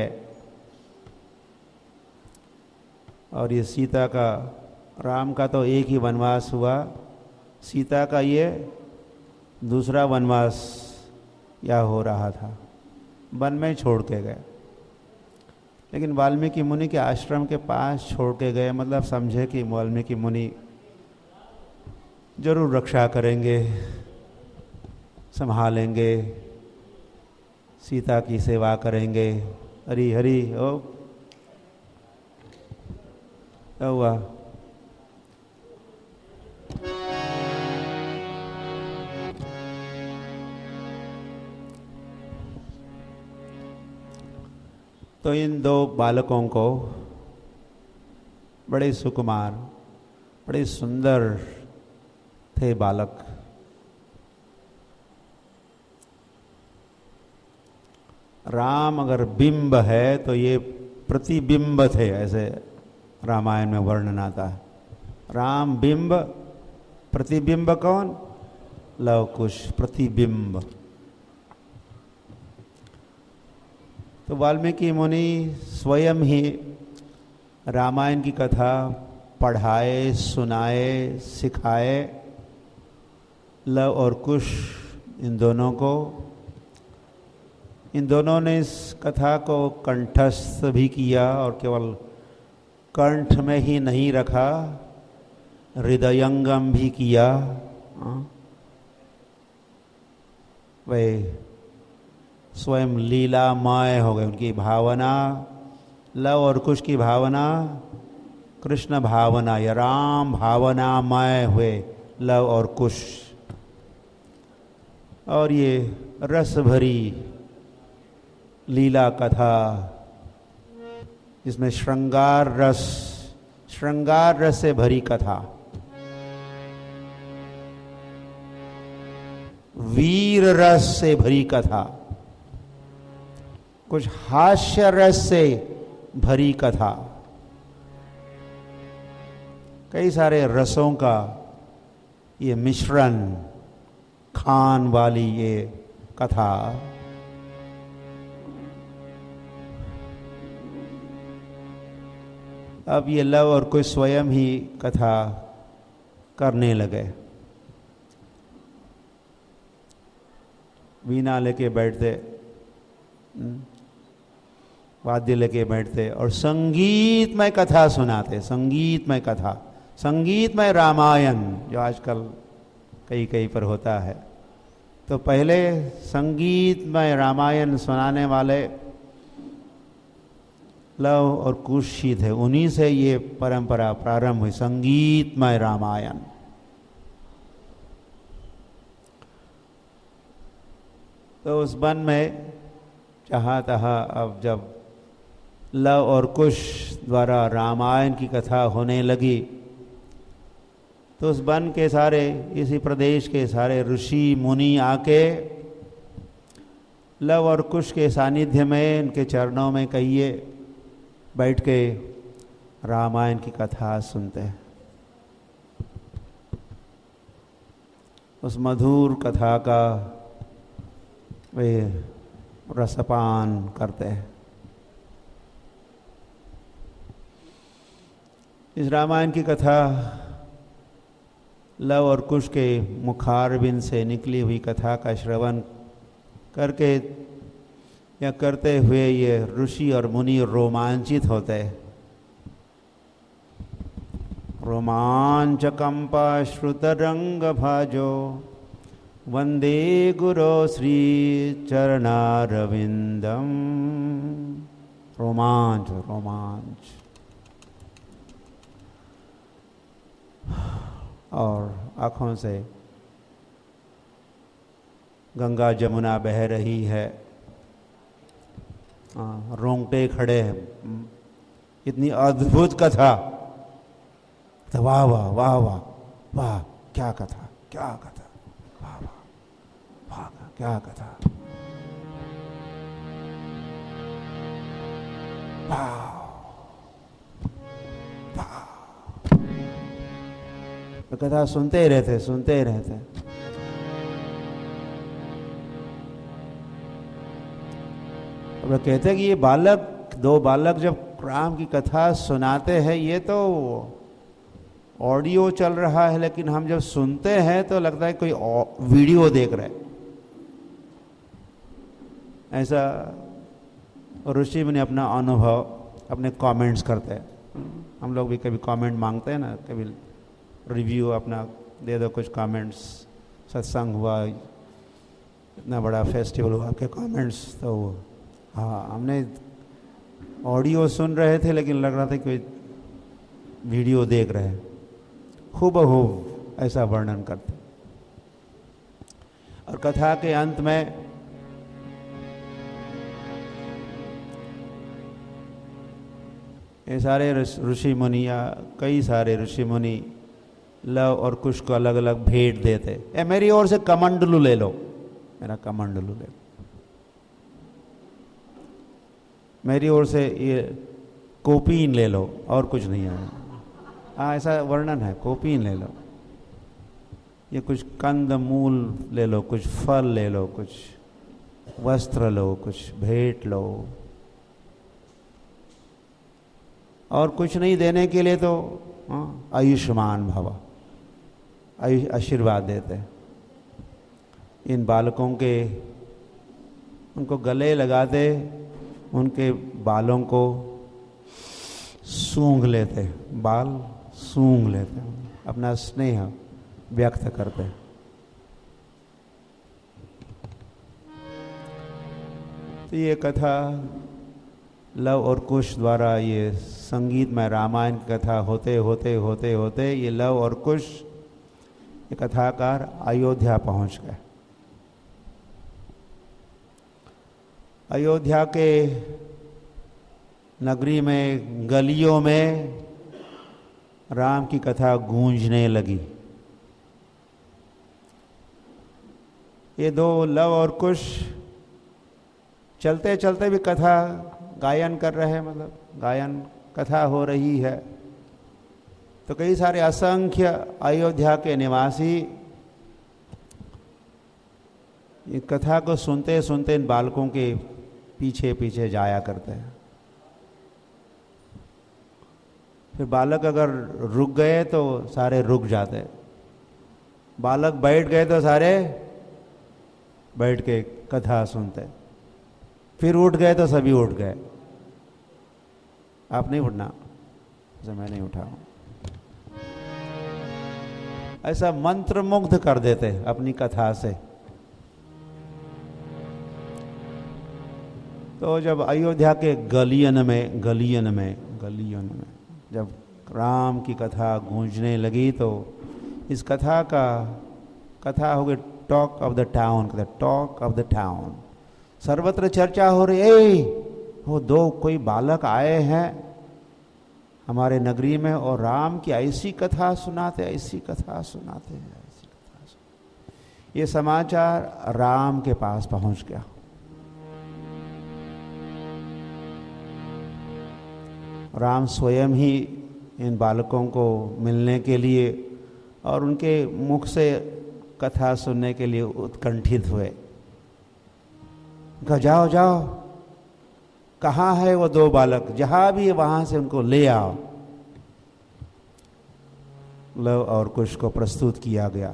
और ये सीता का, राम का तो एक ही वनवास हुआ, सीता का ये दूसरा वनवास या हो रहा था, वन में छोड़ के गए। लेकिन वाल्मीकि मुनि के आश्रम के पास छोड़ के गए, मतलब समझे कि वाल्मीकि मुनि जरूर रक्षा करेंगे, संभालेंगे, सीता की सेवा करेंगे। हरि हरि। ओ हुआ। तो इन 2 बालकों को, बड़े सुकुमार, बड़े सुंदर थे बालक। राम अगर बिंब है तो ये प्रतिबिंब थे, ऐसे रामायण में वर्णन आता है। राम बिंब, प्रतिबिंब कौन? लव कुश, प्रतिबिंब। तो वाल्मीकि मुनि स्वयं ही रामायण की कथा पढ़ाए, सुनाए, सिखाए लव और कुश, इन दोनों को। इन दोनों ने इस कथा को कंठस्थ भी किया, और केवल कंठ में ही नहीं रखा, हृदयंगम भी किया। वे स्वयं लीलामय हो गए। उनकी भावना, लव और कुश की भावना कृष्ण भावना या राम भावनामय हुए लव और कुश। और ये रस भरी लीला कथा, जिसमें श्रृंगार रस से भरी कथा, वीर रस से भरी कथा, कुछ हास्य रस से भरी कथा, कई सारे रसों का ये मिश्रण खान वाली ये कथा। अब ये लव और कुश स्वयं ही कथा करने लगे। वीणा लेके बैठते, वाद्य लेके बैठते और संगीतमय कथा सुनाते। संगीतमय कथा, संगीतमय रामायण जो आजकल कई कई पर होता है। तो पहले संगीतमय रामायण सुनाने वाले लव और कुश ही थे। उन्हीं से ये परंपरा प्रारंभ हुई, संगीतमय रामायण। तो उस वन में जहाँ तहाँ अब जब लव और कुश द्वारा रामायण की कथा होने लगी तो उस वन के सारे, इसी प्रदेश के सारे ऋषि मुनि आके लव और कुश के सानिध्य में, इनके चरणों में कहिए बैठ के रामायण की कथा सुनते हैं। उस मधुर कथा का वे रसपान करते हैं। इस रामायण की कथा लव और कुश के मुखारबिंद से निकली हुई कथा का श्रवण करके या करते हुए ये ऋषि और मुनि रोमांचित होते हैं। रोमांचकंपा श्रुतरंग भाजो वंदे गुरो श्री चरणारविंदम। रोमांच रोमांच। और आँखों से गंगा जमुना बह रही है, रोंगटे खड़े हैं। इतनी अद्भुत कथा। तो वाह वाह वाह वाह वाह, क्या कथा, क्या कथा, वाह वाह वाह, क्या कथा, वाह वाह। तो कथा सुनते रहते, सुनते रहते। अब कहते हैं कि ये बालक, दो बालक जब राम की कथा सुनाते हैं, ये तो ऑडियो चल रहा है, लेकिन हम जब सुनते हैं तो लगता है कोई वीडियो देख रहे हैं। ऐसा ऋषि मुनि अपना अनुभव, अपने कमेंट्स करते हैं। हम लोग भी कभी कमेंट मांगते हैं ना, कभी रिव्यू अपना दे दो, कुछ कमेंट्स। सत्संग हुआ, इतना बड़ा फेस्टिवल हुआ, के कमेंट्स। तो हाँ, हमने ऑडियो सुन रहे थे लेकिन लग रहा था कोई वीडियो देख रहे हैं। खूबहूब ऐसा वर्णन करते। और कथा के अंत में ये सारे ऋषि मुनि या कई सारे ऋषि मुनि लव और कुश को अलग अलग भेंट देते। ए मेरी ओर से कमंडलू ले लो, मेरा कमंडलू ले लो, मेरी ओर से ये कोपीन ले लो, और कुछ नहीं है। हाँ, ऐसा वर्णन है, कोपीन ले लो, ये कुछ कंद मूल ले लो, कुछ फल ले लो, कुछ वस्त्र लो, कुछ भेंट लो। और कुछ नहीं देने के लिए तो आयुष्मान भव, आशीर्वाद देते। इन बालकों के, उनको गले लगाते, उनके बालों को सूंघ लेते, बाल सूंघ लेते, अपना स्नेह व्यक्त करते। तो ये कथा लव और कुश द्वारा, ये संगीतमय रामायण की कथा होते होते होते होते ये लव और कुश, ये कथाकार अयोध्या पहुंच गए। अयोध्या के नगरी में, गलियों में राम की कथा गूंजने लगी। ये दो लव और कुश चलते चलते भी कथा गायन कर रहे हैं, मतलब गायन कथा हो रही है। तो कई सारे असंख्य अयोध्या के निवासी ये कथा को सुनते सुनते इन बालकों के पीछे पीछे जाया करते हैं। फिर बालक अगर रुक गए तो सारे रुक जाते, बालक बैठ गए तो सारे बैठ के कथा सुनते, फिर उठ गए तो सभी उठ गए। आप नहीं उठना, जैसे मैं नहीं उठा हूं। ऐसा मंत्र मुग्ध कर देते अपनी कथा से। तो जब अयोध्या के गलियन में जब राम की कथा गूंजने लगी तो इस कथा हो गई talk of the town, talk of the town. सर्वत्र चर्चा हो रही है, वो दो कोई बालक आए हैं हमारे नगरी में और राम की ऐसी कथा सुनाते हैं। ये समाचार राम के पास पहुंच गया। राम स्वयं ही इन बालकों को मिलने के लिए और उनके मुख से कथा सुनने के लिए उत्कंठित हुए। कहा जाओ जाओ, कहाँ है वो दो बालक, जहां भी है वहां से उनको ले आओ। लव और कुश को प्रस्तुत किया गया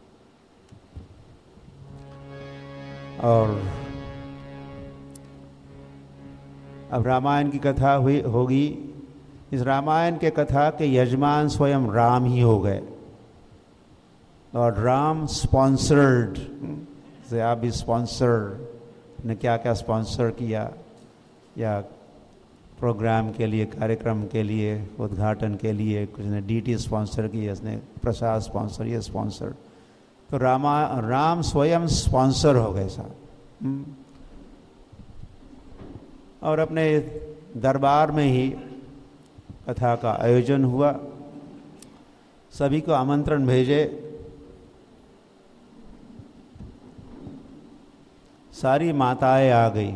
और अब रामायण की कथा होगी। इस रामायण के कथा के यजमान स्वयं राम ही हो गए और राम स्पॉन्सर्ड से आप भी स्पॉन्सर ने क्या क्या स्पॉन्सर किया, या प्रोग्राम के लिए, कार्यक्रम के लिए, उद्घाटन के लिए कुछ ने डीटी स्पॉन्सर की, उसने प्रसाद स्पॉन्सर, ये स्पॉन्सर। तो राम स्वयं स्पॉन्सर हो गए साहब। और अपने दरबार में ही कथा का आयोजन हुआ, सभी को आमंत्रण भेजे। सारी माताएं आ गई,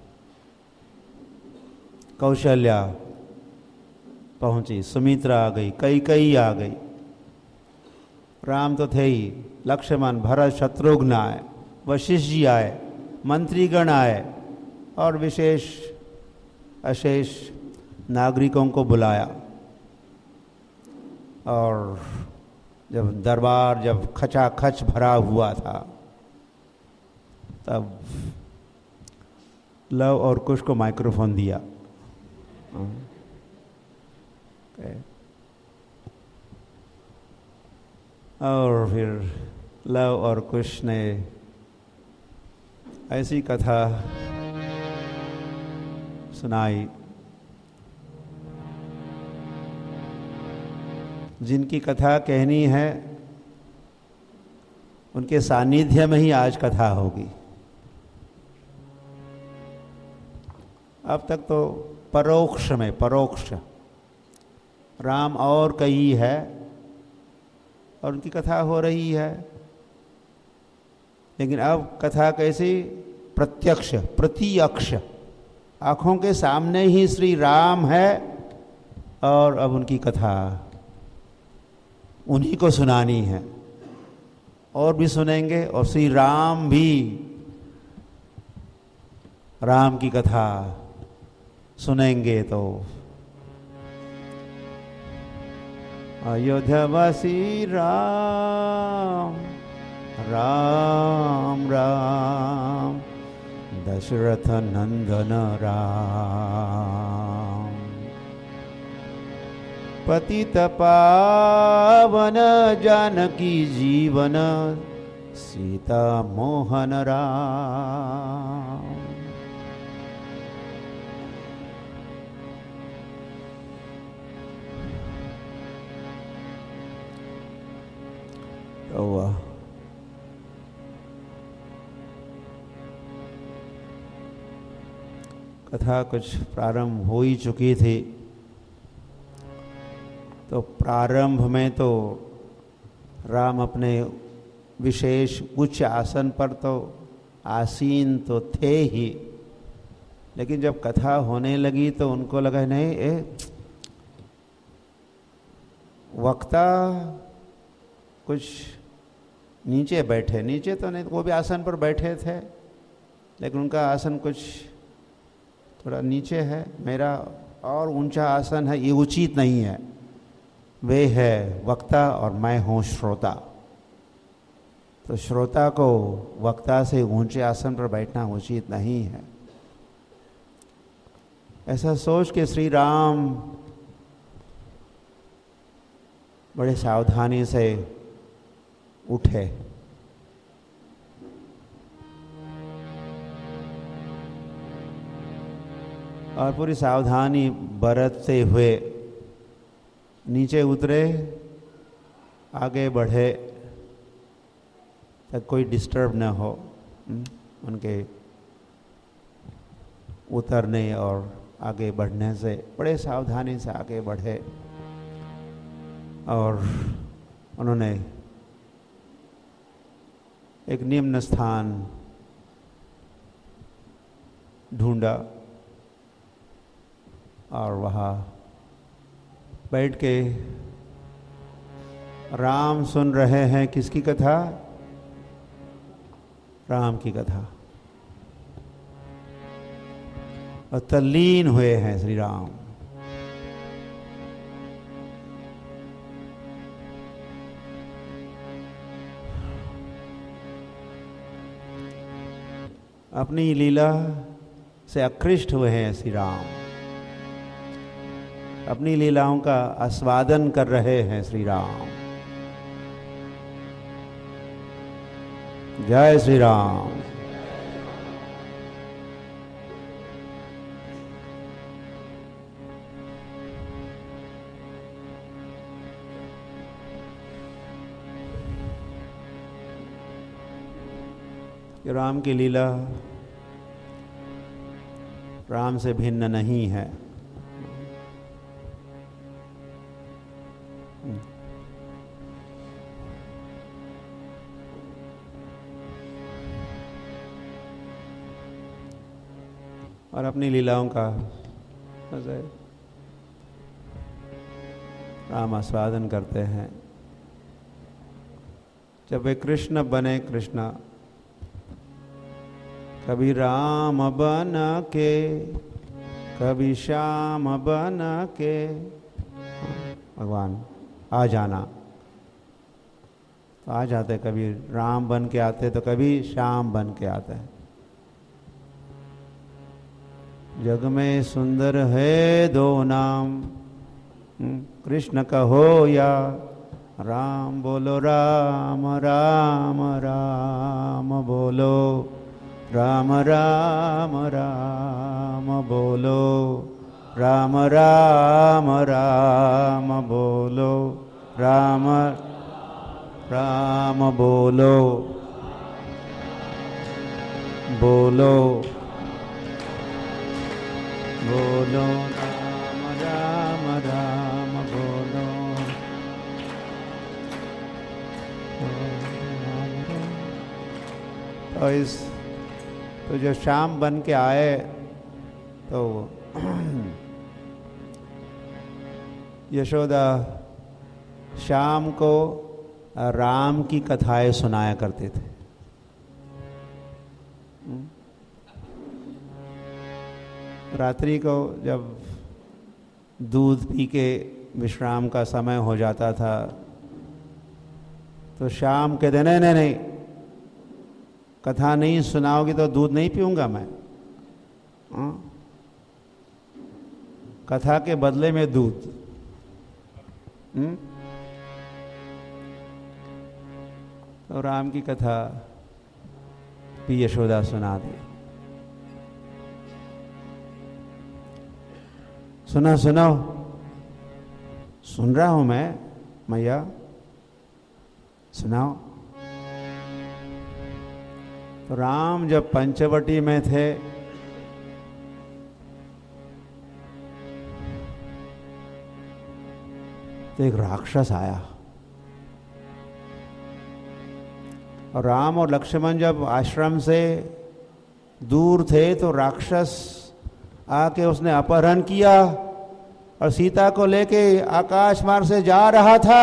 कौशल्या पहुंची, सुमित्रा आ गई, कैकेयी आ गई, राम तो थे ही, लक्ष्मण, भरत, शत्रुघ्न आए, वशिष्ठ जी आए, मंत्रीगण आए और विशेष अशेष नागरिकों को बुलाया। और जब दरबार जब खचाखच भरा हुआ था तब लव और कुश को माइक्रोफोन दिया। और फिर लव और कुश ने ऐसी कथा सुनाई जिनकी कथा कहनी है उनके सानिध्य में ही आज कथा होगी। अब तक तो परोक्ष राम और कई है और उनकी कथा हो रही है, लेकिन अब कथा कैसी, प्रत्यक्ष आंखों के सामने ही श्री राम है और अब उनकी कथा उन्हीं को सुनानी है। और भी सुनेंगे और श्री राम भी राम की कथा सुनेंगे। तो अयोध्यावासी राम राम राम, दशरथ नंदन राम, पतित पावन जानकी जीवन, सीता मोहन राम। तो कथा कुछ प्रारंभ हो ही चुकी थी। तो प्रारंभ में तो राम अपने विशेष उच्च आसन पर तो आसीन तो थे ही, लेकिन जब कथा होने लगी तो उनको लगा नहीं, वक्ता कुछ नीचे बैठे, नीचे तो नहीं, वो भी आसन पर बैठे थे लेकिन उनका आसन कुछ थोड़ा नीचे है, मेरा और ऊंचा आसन है, ये उचित नहीं है। वे है वक्ता और मैं हूँ श्रोता। तो श्रोता को वक्ता से ऊंचे आसन पर बैठना उचित नहीं है। ऐसा सोच के श्री राम बड़े सावधानी से उठे और पूरी सावधानी बरतते हुए नीचे उतरे, आगे बढ़े तक कोई डिस्टर्ब न हो उनके उतरने और आगे बढ़ने से। बड़े सावधानी से आगे बढ़े और उन्होंने एक निम्न स्थान ढूंढा और वहाँ बैठ के राम सुन रहे हैं। किसकी कथा? राम की कथा। और तल्लीन हुए हैं श्री राम। अपनी लीला से आकृष्ट हुए हैं श्री राम। अपनी लीलाओं का आस्वादन कर रहे हैं श्री राम। जय श्री राम। राम की लीला राम से भिन्न नहीं है। और अपनी लीलाओं का राम आस्वादन करते हैं। जब वे कृष्ण बने कृष्ण, कभी राम बन के, कभी श्याम बन के, भगवान आ जाना तो आ जाते। कभी राम बन के आते तो कभी श्याम बन के आते हैं। जग में सुंदर है दो नाम, कृष्ण कहो या राम। बोलो राम राम राम बोलो, राम राम राम बोलो, राम राम राम बोलो, राम राम बोलो, बोलो बोलो, राम राम राम बोलो। तो जब शाम बन के आए तो यशोदा शाम को राम की कथाएं सुनाया करते थे। रात्रि को जब दूध पी के विश्राम का समय हो जाता था तो शाम कहते नहीं नहीं नहीं, कथा नहीं सुनाओगी तो दूध नहीं पीऊंगा मैं। कथा के बदले में दूध। तो राम की कथा भी यशोदा सुना दी। सुना सुनाओ। सुन रहा हूं मैं मैया, सुनाओ। तो राम जब पंचवटी में थे तो एक राक्षस आया। और राम और लक्ष्मण जब आश्रम से दूर थे तो राक्षस आके उसने अपहरण किया और सीता को लेके आकाश मार्ग से जा रहा था।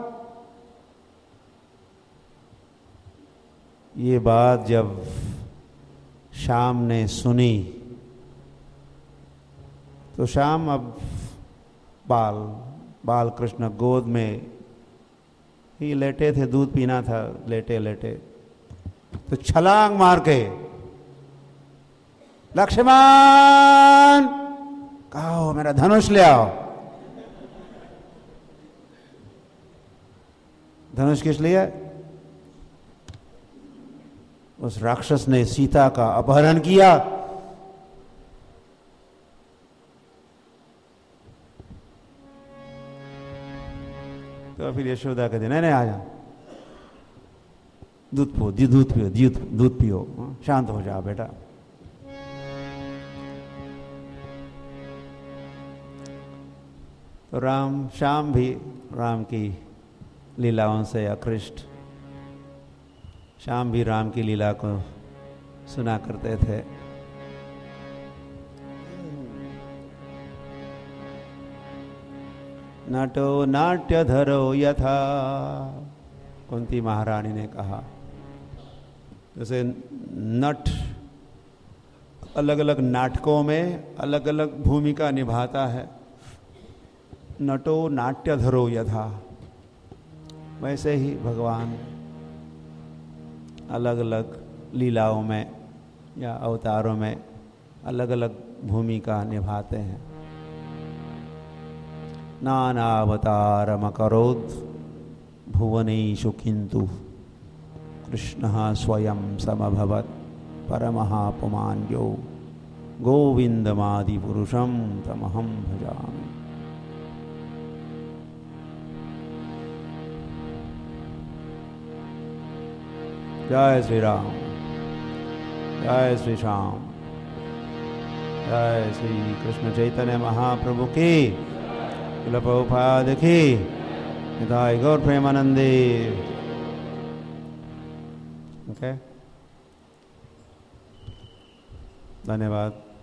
ये बात जब शाम ने सुनी तो शाम अब बाल बाल कृष्ण गोद में ही लेटे थे, दूध पीना था लेटे लेटे, तो छलांग मार के लक्ष्मण कहो मेरा धनुष ले आओ। धनुष किस लिए? उस राक्षस ने सीता का अपहरण किया। तो फिर यशोदा कहते नहीं नहीं आ जा, दूध पियो, दूध पियो, दूध पियो, शांत हो जाओ बेटा। तो श्याम भी राम की लीलाओं से आकृष्ट, श्याम भी राम की लीला को सुना करते थे। नटो नाट्यधरो यथा, कुंती महारानी ने कहा, जैसे नट अलग अलग नाटकों में अलग अलग भूमिका निभाता है, नटो नाट्यधरो यथा, वैसे ही भगवान अलग अलग लीलाओं में या अवतारों में अलग अलग भूमिका निभाते हैं। नानावतारमकरोत् भुवनेषु किन्तु कृष्णः स्वयं समभवत् परमः पुमान्यो गोविन्दमादिपुरुषं तमहं भजामि। जय श्री राम, जय श्री श्याम, जय श्री कृष्ण चैतन्य महाप्रभु की, श्रील प्रभुपाद की, निताय गौर प्रेमानंदे। ओके, धन्यवाद।